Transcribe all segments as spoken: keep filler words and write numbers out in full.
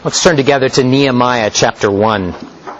Let's turn together to Nehemiah chapter one.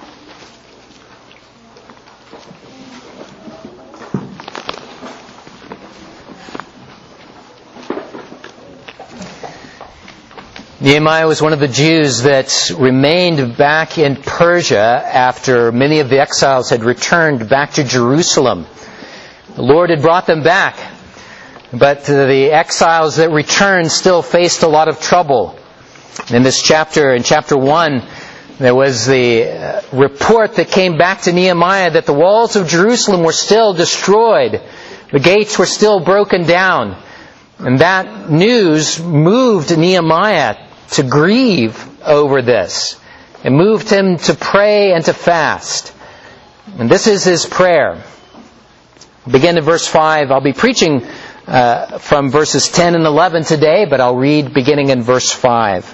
Nehemiah was one of the Jews that remained back in Persia after many of the exiles had returned back to Jerusalem. The Lord had brought them back, but the exiles that returned still faced a lot of trouble. In this chapter, in chapter one, there was the report that came back to Nehemiah that the walls of Jerusalem were still destroyed. The gates were still broken down. And that news moved Nehemiah to grieve over this. It moved him to pray and to fast. And this is his prayer. Begin in verse five. I'll be preaching uh, from verses ten and eleven today, but I'll read beginning in verse five.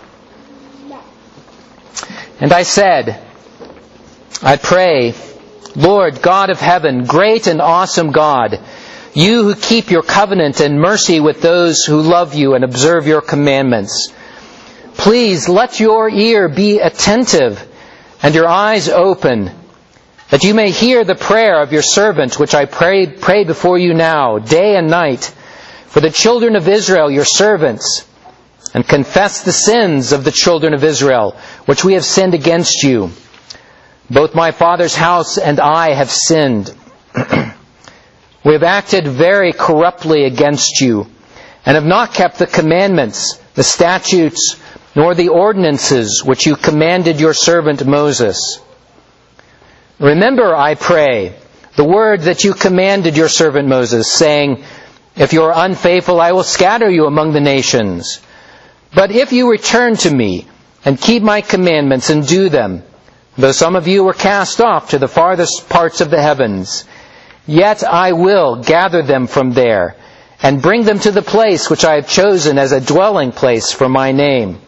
And I said, I pray, Lord God of heaven, great and awesome God, you who keep your covenant and mercy with those who love you and observe your commandments, please let your ear be attentive and your eyes open, that you may hear the prayer of your servant, which I pray, pray before you now, day and night, for the children of Israel, your servants, and confess the sins of the children of Israel, which we have sinned against you. Both my father's house and I have sinned. We have acted very corruptly against you, and have not kept the commandments, the statutes, nor the ordinances which you commanded your servant Moses. Remember, I pray, the word that you commanded your servant Moses, saying, if you are unfaithful, I will scatter you among the nations. But if you return to me, and keep my commandments and do them, though some of you were cast off to the farthest parts of the heavens, yet I will gather them from there, and bring them to the place which I have chosen as a dwelling place for my name.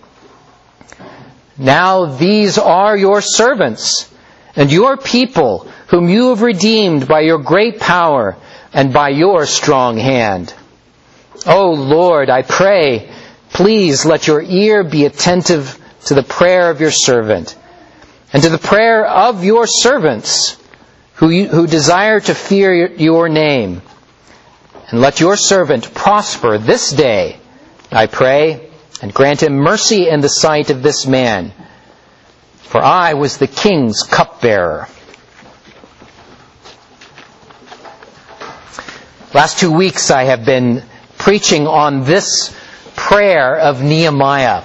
Now these are your servants, and your people, whom you have redeemed by your great power and by your strong hand. O Lord, I pray, please let your ear be attentive to the prayer of your servant, and to the prayer of your servants who, you, who desire to fear your name. And let your servant prosper this day, I pray, and grant him mercy in the sight of this man. For I was the king's cupbearer. Last two weeks I have been preaching on this prayer of Nehemiah.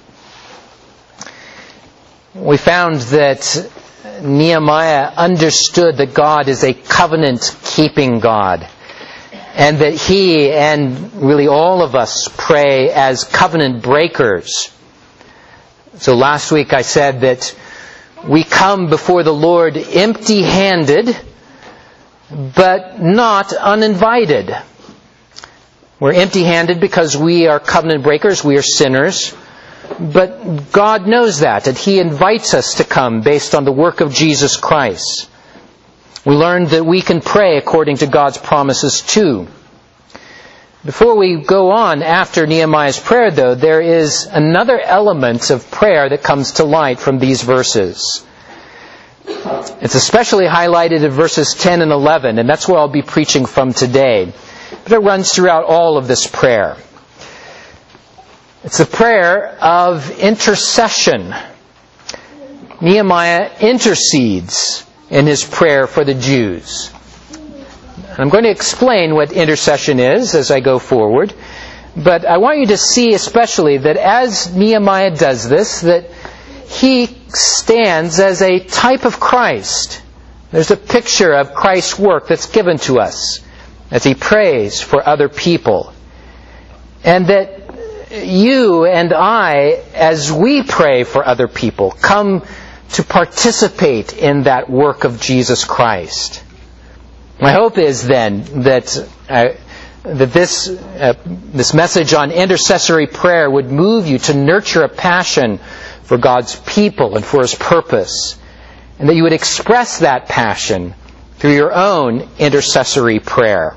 We found that Nehemiah understood that God is a covenant-keeping God, and that he and really all of us pray as covenant breakers. So last week I said that we come before the Lord empty-handed, but not uninvited. We're empty-handed because we are covenant breakers, we are sinners. But God knows that, and He invites us to come based on the work of Jesus Christ. We learned that we can pray according to God's promises too. Before we go on after Nehemiah's prayer, though, there is another element of prayer that comes to light from these verses. It's especially highlighted in verses ten and eleven, and that's where I'll be preaching from today. But it runs throughout all of this prayer. It's a prayer of intercession. Nehemiah intercedes in his prayer for the Jews. I'm going to explain what intercession is as I go forward. But I want you to see especially that as Nehemiah does this, that he stands as a type of Christ. There's a picture of Christ's work that's given to us as he prays for other people. And that you and I, as we pray for other people, come to participate in that work of Jesus Christ. My hope is then that uh, that this uh, this message on intercessory prayer would move you to nurture a passion for God's people and for His purpose, and that you would express that passion through your own intercessory prayer.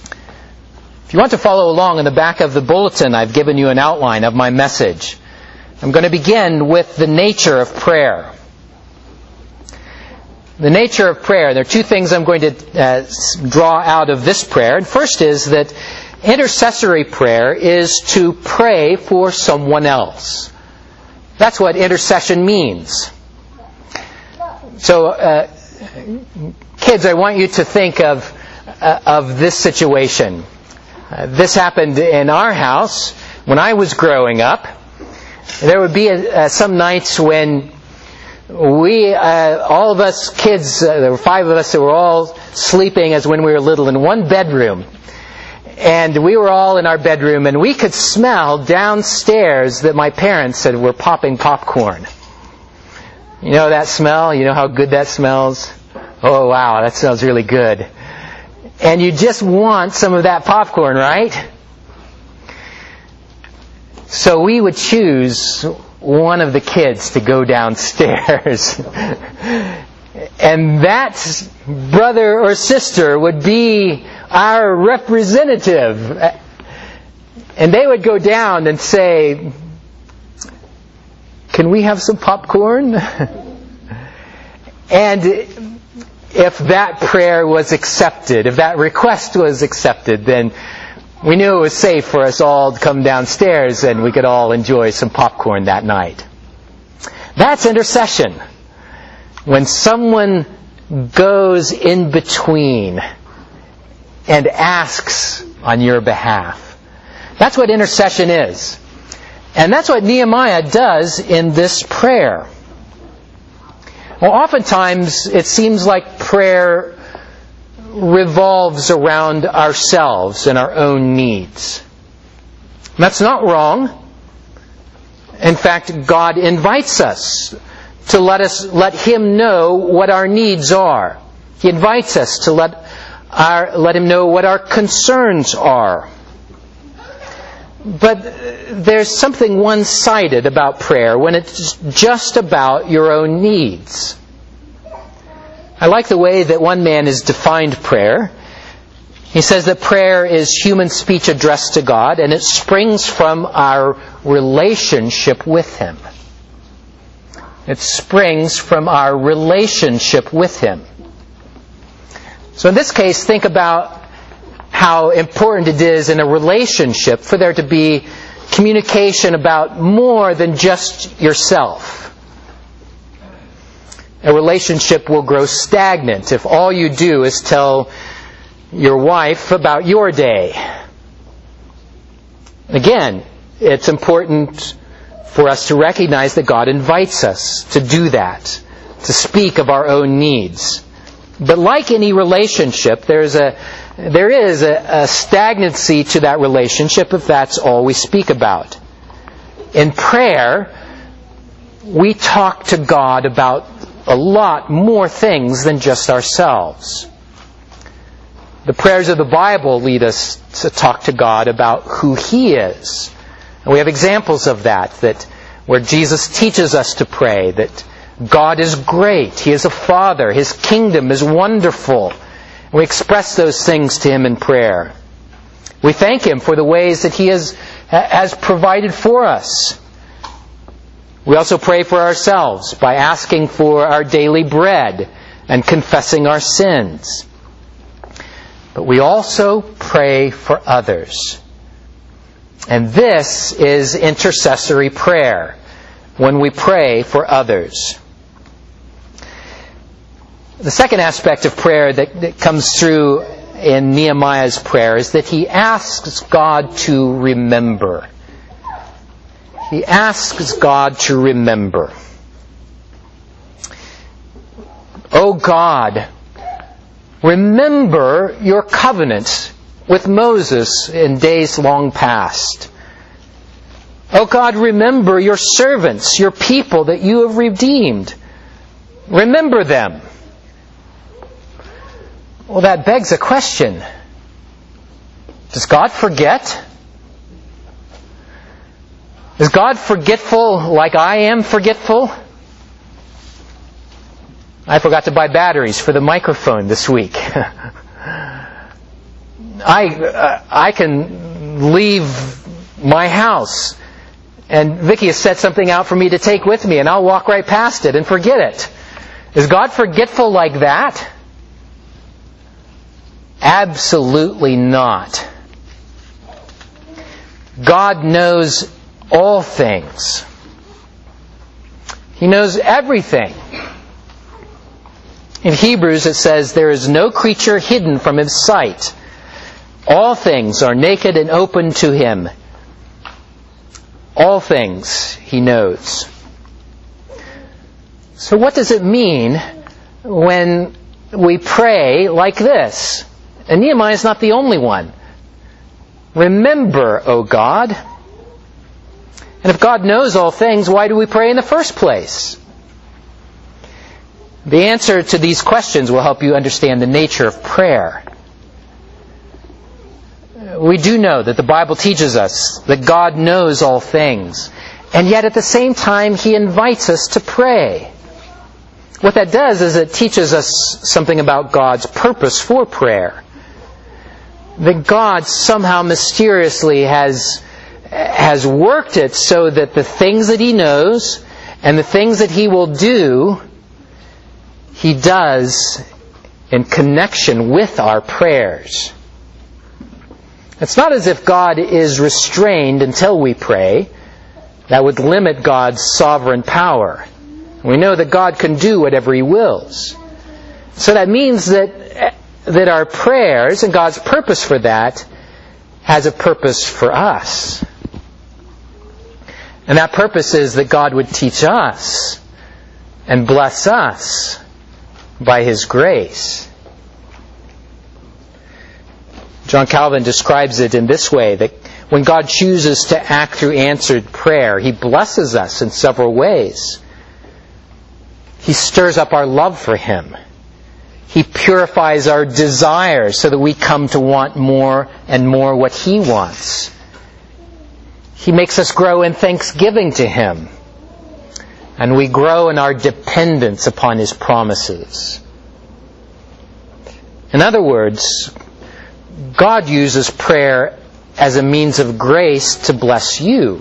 If you want to follow along in the back of the bulletin, I've given you an outline of my message. I'm going to begin with the nature of prayer. The nature of prayer. There are two things I'm going to uh, draw out of this prayer. And first is that intercessory prayer is to pray for someone else. That's what intercession means. So, uh, kids, I want you to think of uh, of this situation. Uh, this happened in our house when I was growing up. There would be a, uh, some nights when we, uh, all of us kids, uh, there were five of us that were all sleeping as when we were little in one bedroom. And we were all in our bedroom, and we could smell downstairs that my parents said were popping popcorn. You know that smell? You know how good that smells? Oh, wow, that smells really good. And you just want some of that popcorn, right? So we would choose one of the kids to go downstairs. And that brother or sister would be our representative. And they would go down and say, "Can we have some popcorn?" And if that prayer was accepted, if that request was accepted, then we knew it was safe for us all to come downstairs and we could all enjoy some popcorn that night. That's intercession. When someone goes in between and asks on your behalf. That's what intercession is. And that's what Nehemiah does in this prayer. Well, oftentimes it seems like prayer revolves around ourselves and our own needs. That's not wrong. In fact, God invites us to let us let Him know what our needs are. He invites us to let our let Him know what our concerns are. But there's something one-sided about prayer when it's just about your own needs. I like the way that one man has defined prayer. He says that prayer is human speech addressed to God, and it springs from our relationship with Him. It springs from our relationship with Him. So in this case, think about how important it is in a relationship for there to be communication about more than just yourself. A relationship will grow stagnant if all you do is tell your wife about your day. Again, it's important for us to recognize that God invites us to do that, to speak of our own needs. But like any relationship, there's a there is a, a stagnancy to that relationship if that's all we speak about. In prayer, we talk to God about a lot more things than just ourselves. The prayers of the Bible lead us to talk to God about who He is. And we have examples of that, that where Jesus teaches us to pray, that God is great, He is a Father, His kingdom is wonderful. We express those things to Him in prayer. We thank Him for the ways that He has, has provided for us. We also pray for ourselves by asking for our daily bread and confessing our sins. But we also pray for others. And this is intercessory prayer, when we pray for others. The second aspect of prayer that, that comes through in Nehemiah's prayer is that he asks God to remember. He asks God to remember. Oh God, remember your covenant with Moses in days long past. Oh God, remember your servants, your people that you have redeemed. Remember them. Well, that begs a question. Does God forget? Is God forgetful like I am forgetful? I forgot to buy batteries for the microphone this week. I uh, I can leave my house and Vicki has set something out for me to take with me, and I'll walk right past it and forget it. Is God forgetful like that? Absolutely not. God knows all things. He knows everything. In Hebrews it says, there is no creature hidden from His sight. All things are naked and open to Him. All things He knows. So what does it mean when we pray like this? And Nehemiah is not the only one. Remember, O God. And if God knows all things, why do we pray in the first place? The answer to these questions will help you understand the nature of prayer. We do know that the Bible teaches us that God knows all things, and yet at the same time He invites us to pray. What that does is it teaches us something about God's purpose for prayer. That God somehow mysteriously has, has worked it so that the things that He knows and the things that He will do, He does in connection with our prayers. It's not as if God is restrained until we pray. That would limit God's sovereign power. We know that God can do whatever He wills. So that means that, that our prayers and God's purpose for that has a purpose for us. And that purpose is that God would teach us and bless us by His grace. John Calvin describes it in this way, that when God chooses to act through answered prayer, He blesses us in several ways. He stirs up our love for Him. He purifies our desires so that we come to want more and more what He wants. He makes us grow in thanksgiving to Him. And we grow in our dependence upon His promises. In other words, God uses prayer as a means of grace to bless you.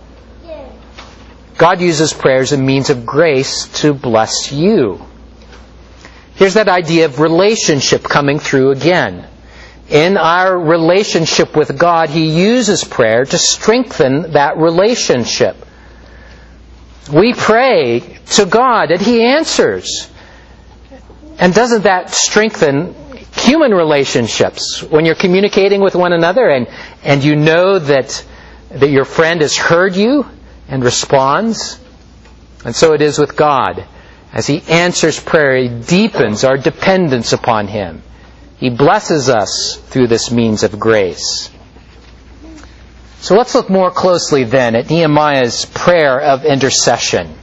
God uses prayer as a means of grace to bless you. Here's that idea of relationship coming through again. In our relationship with God, He uses prayer to strengthen that relationship. We pray to God and He answers. And doesn't that strengthen human relationships? When you're communicating with one another and, and you know that, that your friend has heard you and responds. And so it is with God. As He answers prayer, He deepens our dependence upon Him. He blesses us through this means of grace. So let's look more closely then at Nehemiah's prayer of intercession.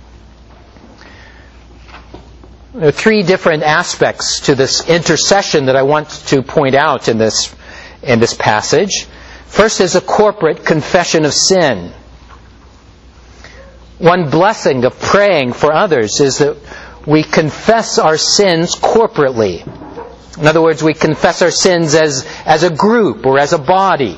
There are three different aspects to this intercession that I want to point out in this, in this passage. First is a corporate confession of sin. One blessing of praying for others is that we confess our sins corporately. In other words, we confess our sins as, as a group or as a body.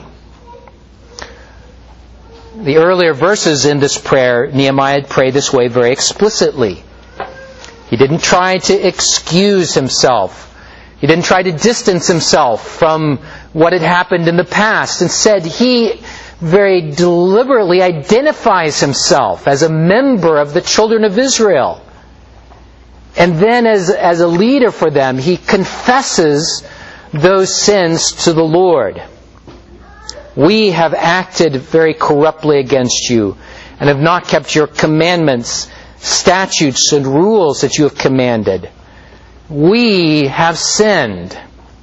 The earlier verses in this prayer, Nehemiah prayed this way very explicitly. He didn't try to excuse himself. He didn't try to distance himself from what had happened in the past. Instead, he very deliberately identifies himself as a member of the children of Israel. And then as, as a leader for them, he confesses those sins to the Lord. We have acted very corruptly against you and have not kept your commandments, statutes, and rules that you have commanded. We have sinned.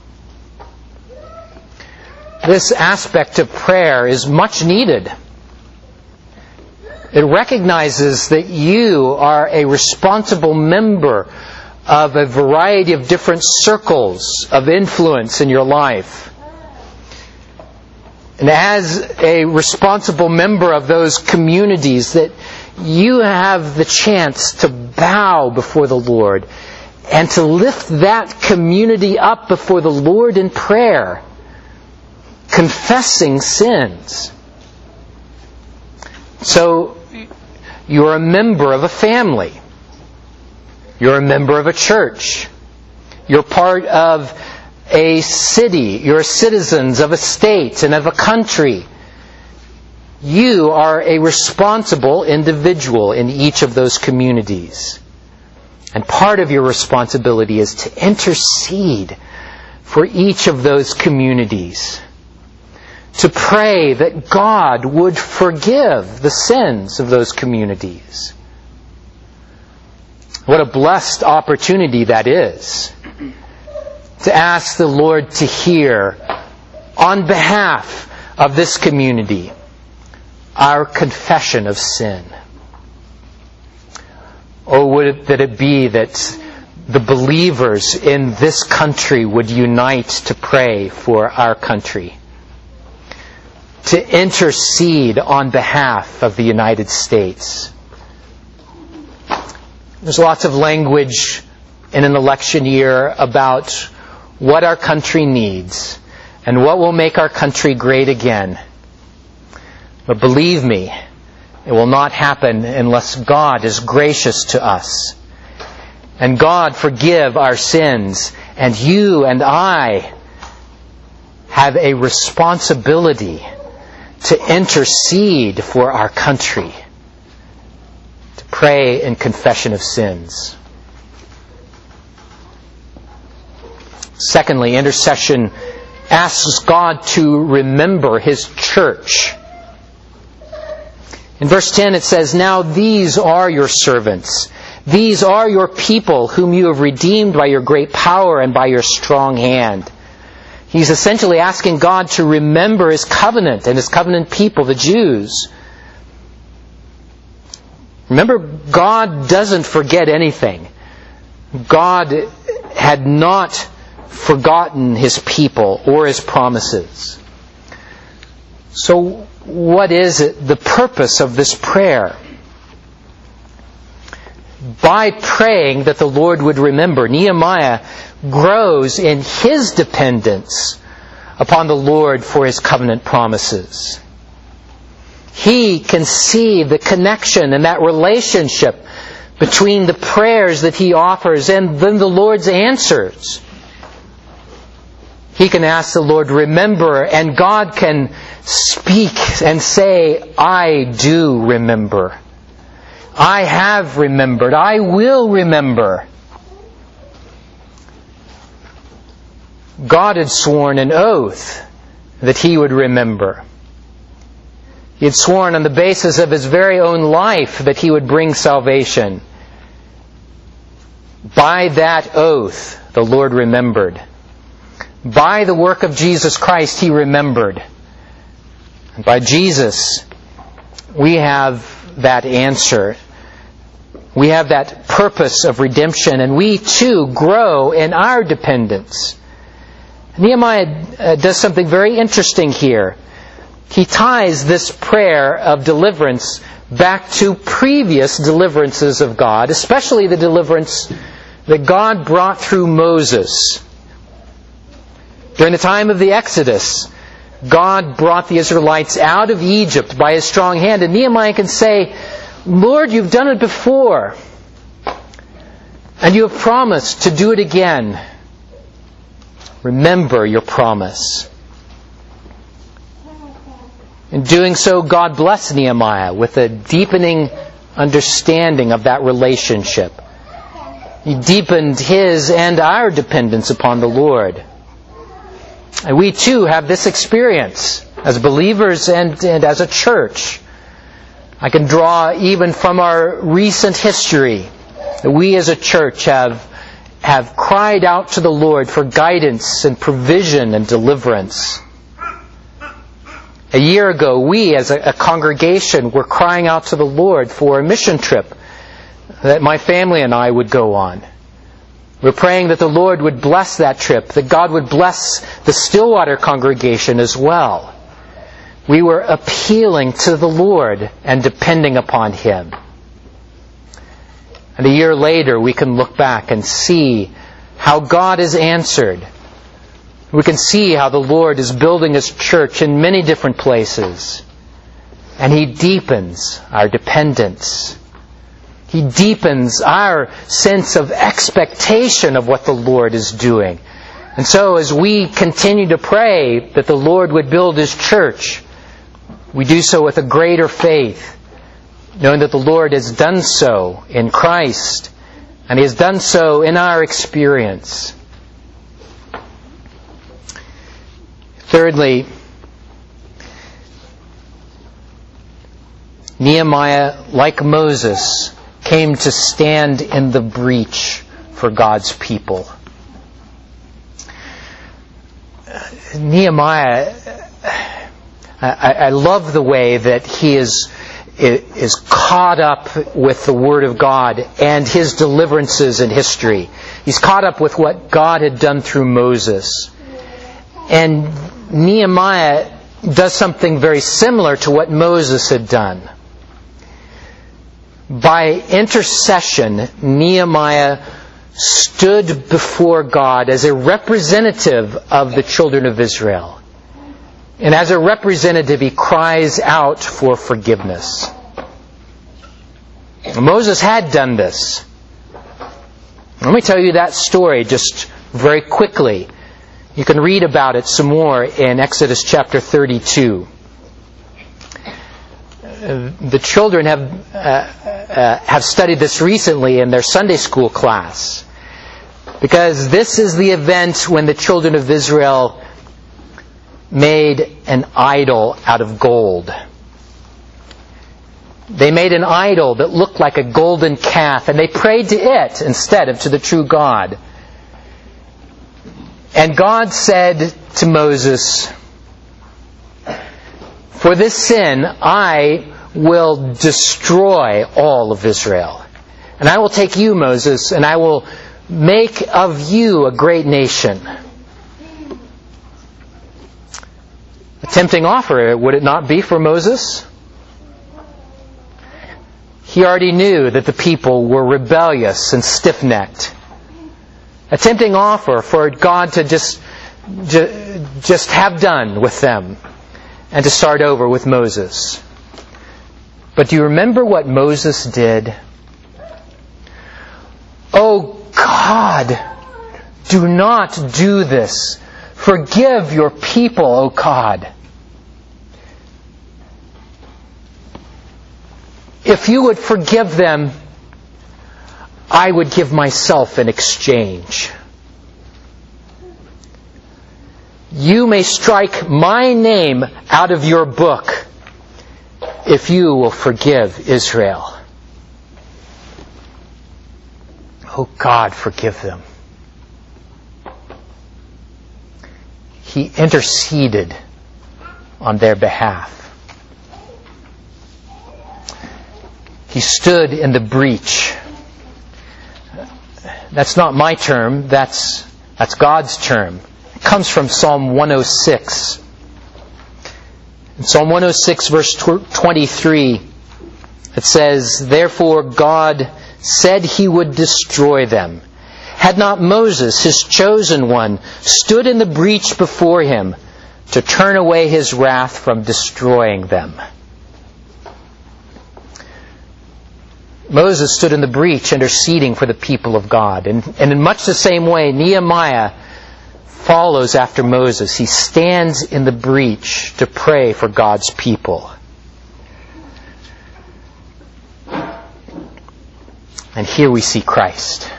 This aspect of prayer is much needed. It recognizes that you are a responsible member of a variety of different circles of influence in your life. And as a responsible member of those communities, that you have the chance to bow before the Lord and to lift that community up before the Lord in prayer, confessing sins. So, you're a member of a family. You're a member of a church. You're part of a city. You're citizens of a state and of a country. You are a responsible individual in each of those communities. And part of your responsibility is to intercede for each of those communities. To pray that God would forgive the sins of those communities. What a blessed opportunity that is. To ask the Lord to hear, on behalf of this community, our confession of sin. Oh, would it that it be that the believers in this country would unite to pray for our country. To intercede on behalf of the United States. There's lots of language in an election year about what our country needs and what will make our country great again. But believe me, it will not happen unless God is gracious to us. And God forgive our sins. And you and I have a responsibility to intercede for our country. To pray in confession of sins. Secondly, intercession asks God to remember His church. In verse ten it says, "Now these are your servants. These are your people whom you have redeemed by your great power and by your strong hand." He's essentially asking God to remember His covenant and His covenant people, the Jews. Remember, God doesn't forget anything. God had not forgotten His people or His promises. So what is it, the purpose of this prayer? By praying that the Lord would remember, Nehemiah grows in his dependence upon the Lord for His covenant promises. He can see the connection and that relationship between the prayers that he offers and then the Lord's answers. He can ask the Lord, remember, and God can speak and say, I do remember. I have remembered. I will remember. God had sworn an oath that He would remember. He had sworn on the basis of His very own life that He would bring salvation. By that oath, the Lord remembered. By the work of Jesus Christ, He remembered. And by Jesus, we have that answer. We have that purpose of redemption, and we too grow in our dependence. Nehemiah uh, does something very interesting here. He ties this prayer of deliverance back to previous deliverances of God, especially the deliverance that God brought through Moses. During the time of the Exodus, God brought the Israelites out of Egypt by His strong hand, and Nehemiah can say, Lord, you've done it before, and you have promised to do it again. Remember your promise. In doing so, God blessed Nehemiah with a deepening understanding of that relationship. He deepened his and our dependence upon the Lord. And we too have this experience as believers and, and as a church. I can draw even from our recent history that we as a church have, have cried out to the Lord for guidance and provision and deliverance. A year ago, we as a, a congregation were crying out to the Lord for a mission trip that my family and I would go on. We're praying that the Lord would bless that trip, that God would bless the Stillwater congregation as well. We were appealing to the Lord and depending upon Him. And a year later, we can look back and see how God has answered. We can see how the Lord is building His church in many different places. And He deepens our dependence. He deepens our sense of expectation of what the Lord is doing. And so as we continue to pray that the Lord would build His church, we do so with a greater faith, knowing that the Lord has done so in Christ, and He has done so in our experience. Thirdly, Nehemiah, like Moses, came to stand in the breach for God's people. Nehemiah, I, I love the way that he is, is caught up with the Word of God and His deliverances in history. He's caught up with what God had done through Moses. And Nehemiah does something very similar to what Moses had done. By intercession, Nehemiah stood before God as a representative of the children of Israel. And as a representative, he cries out for forgiveness. Moses had done this. Let me tell you that story just very quickly. You can read about it some more in Exodus chapter thirty-two. The children have uh, uh, have studied this recently in their Sunday school class, because this is the event when the children of Israel made an idol out of gold. They made an idol that looked like a golden calf, and they prayed to it instead of to the true God. And God said to Moses, "For this sin I will destroy all of Israel. And I will take you, Moses, and I will make of you a great nation." A tempting offer, would it not be for Moses? He already knew that the people were rebellious and stiff-necked. A tempting offer for God to just, just have done with them and to start over with Moses. But do you remember what Moses did? "Oh God, do not do this. Forgive your people, O God. If you would forgive them, I would give myself in exchange. You may strike my name out of your book if you will forgive Israel." Oh God, forgive them. He interceded on their behalf. He stood in the breach. That's not my term, that's, that's God's term. It comes from Psalm one oh six. In Psalm one oh six, verse twenty-three, it says, "Therefore God said He would destroy them. Had not Moses, His chosen one, stood in the breach before Him to turn away His wrath from destroying them." Moses stood in the breach interceding for the people of God. And, and in much the same way, Nehemiah follows after Moses. He stands in the breach to pray for God's people. And here we see Christ.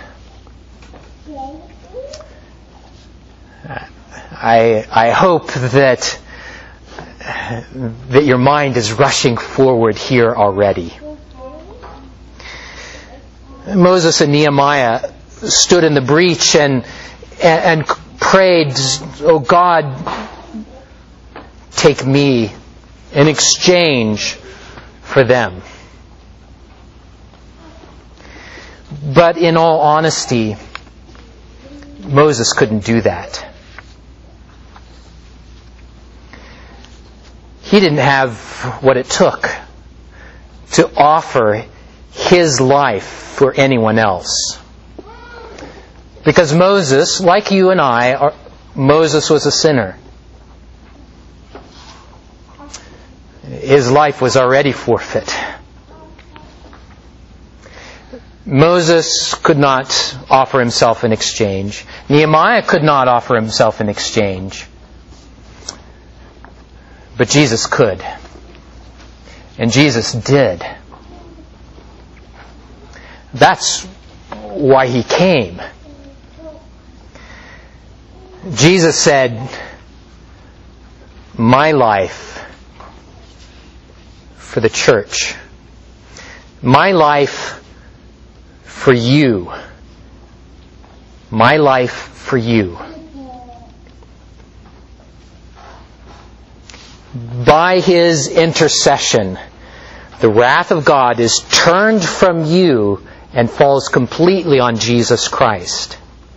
I, I hope that, that your mind is rushing forward here already. Moses and Nehemiah stood in the breach and, and, and prayed, "Oh God, take me in exchange for them." But in all honesty, Moses couldn't do that. He didn't have what it took to offer his life for anyone else. Because Moses, like you and I, are, Moses was a sinner. his life was already forfeit. Moses could not offer himself in exchange. Nehemiah could not offer himself in exchange. But Jesus could. And Jesus did. That's why he came. Jesus said, "My life for the church. My life for you. My life for you." By his intercession, the wrath of God is turned from you and falls completely on Jesus Christ.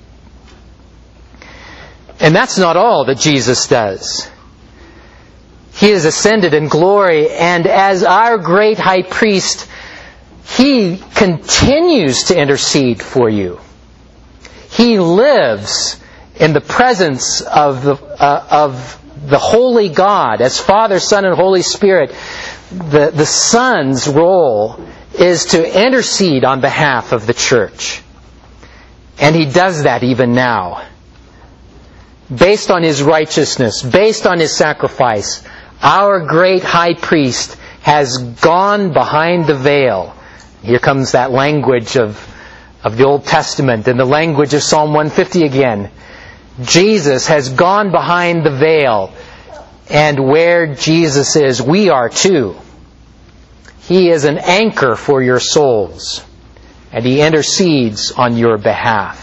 And that's not all that Jesus does. He is ascended in glory, and as our great high priest, he continues to intercede for you. He lives in the presence of the, uh, of the holy God, as Father, Son, and Holy Spirit. The, the Son's role is to intercede on behalf of the church. And he does that even now. Based on his righteousness, based on his sacrifice, our great high priest has gone behind the veil. Here comes that language of, of the Old Testament and the language of Psalm one fifty again. Jesus has gone behind the veil, and where Jesus is, we are too. He is an anchor for your souls, and he intercedes on your behalf.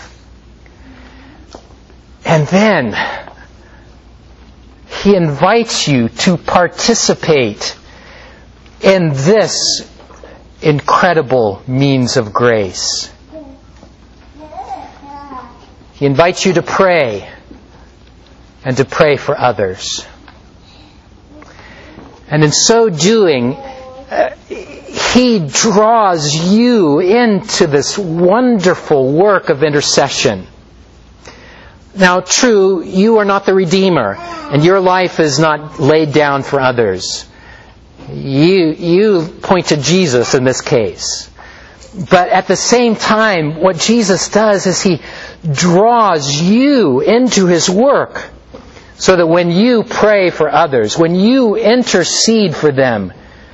And then he invites you to participate in this incredible means of grace. He invites you to pray, and to pray for others. And in so doing, uh, he draws you into this wonderful work of intercession. Now, true, you are not the Redeemer, and your life is not laid down for others. You, you point to Jesus in this case. But at the same time, what Jesus does is he draws you into his work, so that when you pray for others, when you intercede for them,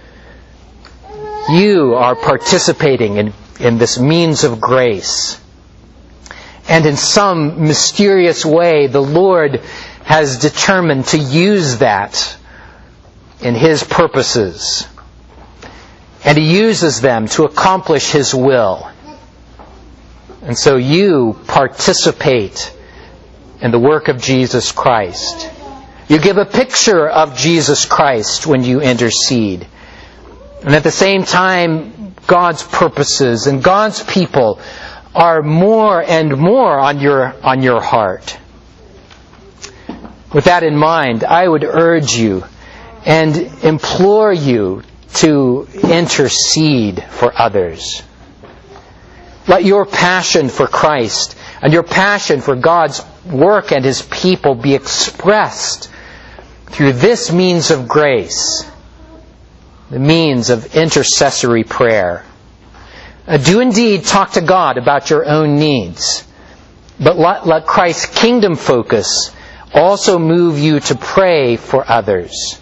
you are participating in, in this means of grace. And in some mysterious way, the Lord has determined to use that in his purposes. And he uses them to accomplish his will. And so you participate in the work of Jesus Christ. You give a picture of Jesus Christ when you intercede. And at the same time, God's purposes and God's people are more and more on your, on your heart. With that in mind, I would urge you and implore you to intercede for others. Let your passion for Christ and your passion for God's work and his people be expressed through this means of grace, the means of intercessory prayer. Uh, do indeed talk to God about your own needs, but let, let Christ's kingdom focus also move you to pray for others.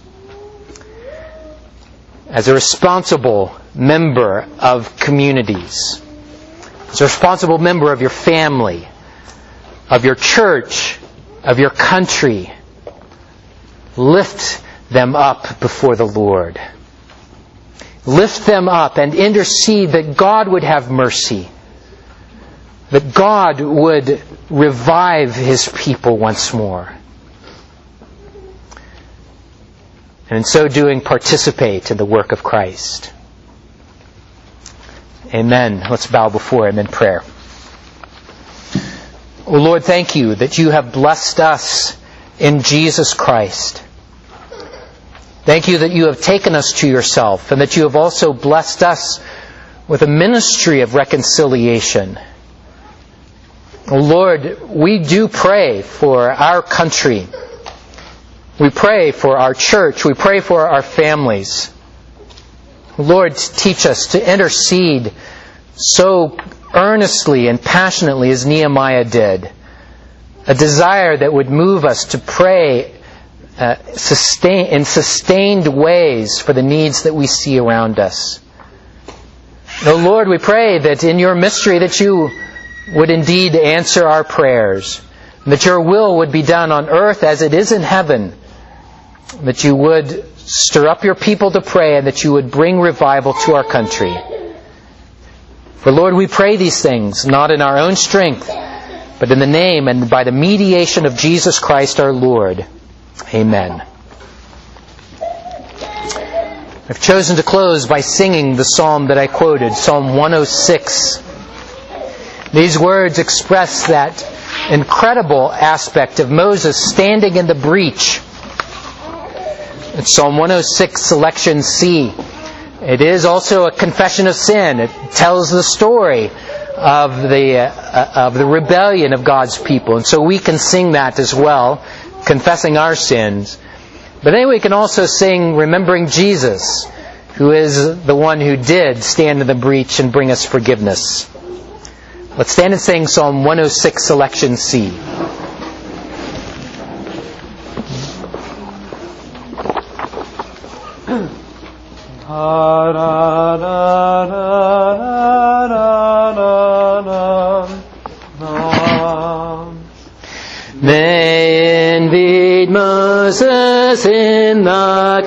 As a responsible member of communities, as a responsible member of your family, of your church, of your country, lift them up before the Lord. Lift them up and intercede that God would have mercy, that God would revive his people once more. And in so doing, participate in the work of Christ. Amen. Let's bow before him in prayer. O Lord, thank you that you have blessed us in Jesus Christ. Thank you that you have taken us to yourself, and that you have also blessed us with a ministry of reconciliation. O Lord, we do pray for our country. We pray for our church. We pray for our families. Lord, teach us to intercede so earnestly and passionately as Nehemiah did. A desire that would move us to pray uh, sustain, in sustained ways for the needs that we see around us. Oh Lord, we pray that in your mystery that you would indeed answer our prayers, and that your will would be done on earth as it is in heaven, that you would stir up your people to pray, and that you would bring revival to our country. For Lord, we pray these things, not in our own strength, but in the name and by the mediation of Jesus Christ our Lord. Amen. I've chosen to close by singing the psalm that I quoted, Psalm one oh six. These words express that incredible aspect of Moses standing in the breach. It's Psalm one oh six, selection C. It is also a confession of sin. It tells the story of the uh, of the rebellion of God's people. And so we can sing that as well, confessing our sins. But then we can also sing remembering Jesus, who is the one who did stand in the breach and bring us forgiveness. Let's stand and sing Psalm one oh six, selection C. They envied Moses in the